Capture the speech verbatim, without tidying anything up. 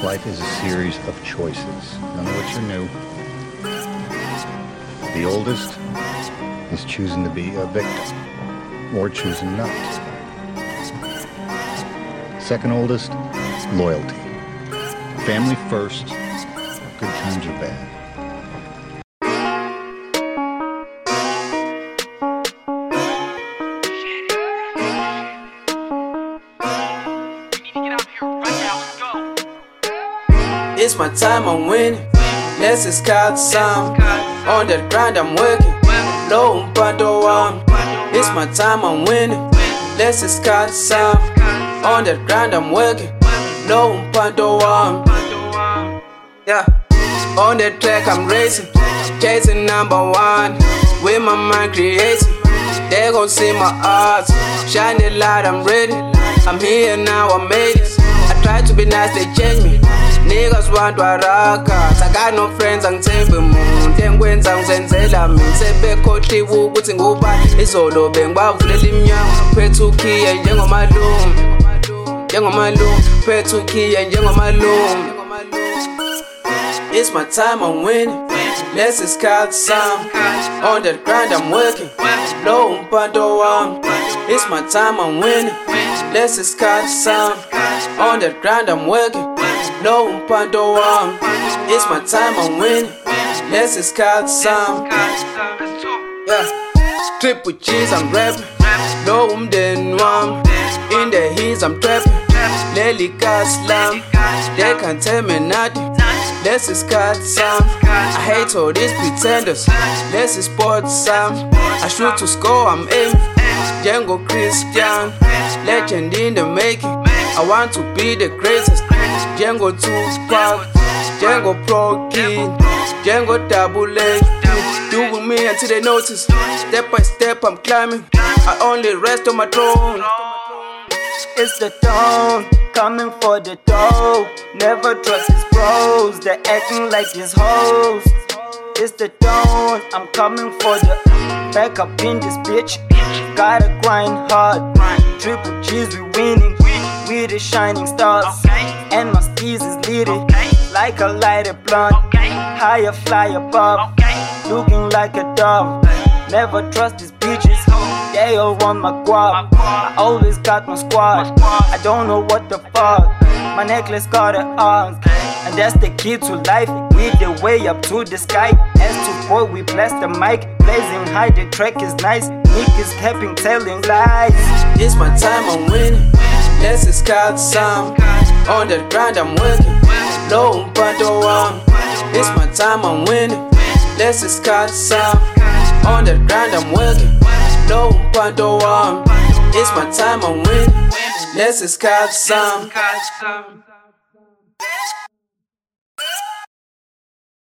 Life is a series of choices, none of which are new. The oldest is choosing to be a victim, or choosing not. Second oldest, loyalty. Family first, good times or bad. It's my time, I'm winning. Let's discard some. On that grind, I'm working. Low umpando one. It's my time, I'm winning. Let's discard some. On that grind, I'm working. Low umpando one. Yeah. On that track, I'm racing. Chasing number one. With my mind creating. They gon' see my odds. Shine the light, I'm ready. I'm here now, I made it. I try to be nice, they change me. Niggas want waraka. I got no friends, angithembi muntu engikwenza ngizenzela mina sebekhohliwe ukuthi ngubani izolo bengibavulela iminyango phethe ukhiye njengomalume njengomalume phethe ukhiye njengomalume. It's my time, I'm winning. Let's discard some. On that grind, I'm working. Low umpando one. It's my time, I'm winning. Let's discard some. On that grind, I'm working. Low umpando one. It's my time, I'm winning. Let's discard some. Yeah. Triple G's, I'm rapping. Low umden one. In the hills, I'm trapping. Lely got slam. They can't tell me nothing. Let's discard some. I hate all these pretenders. Let's sport some. I shoot to score, I'm aiming. Django Christian, legend in the making. I want to be the greatest. Django Tupac, Django Pro Kid, Django Double A. Do with me until they notice. Step by step, I'm climbing. I only rest on my throne. It's the dawn, coming for the dough. Never trust his bros, they're acting like his hoes. It's the dawn, I'm coming for the back up in this bitch. Gotta grind hard, triple G's, we winning. We the shining stars, and my skis is leading like a lighted blunt. Higher fly above, looking like a dove. Never trust these bitches, they all want my guap. I always got my squad, I don't know what the fuck. My necklace got an arm, and that's the key to life. We the way up to the sky. As to boy, we blast the mic, blazing high, the track is nice. Niggas capping, telling lies. It's my time, I'm winning. Let's discard some. On that grind, I'm working. Low umpando one. It's my time, I'm winning. Let's discard some. On that grind, I'm working. Low umpando one. It's my time, I'm winning. Let's discard some.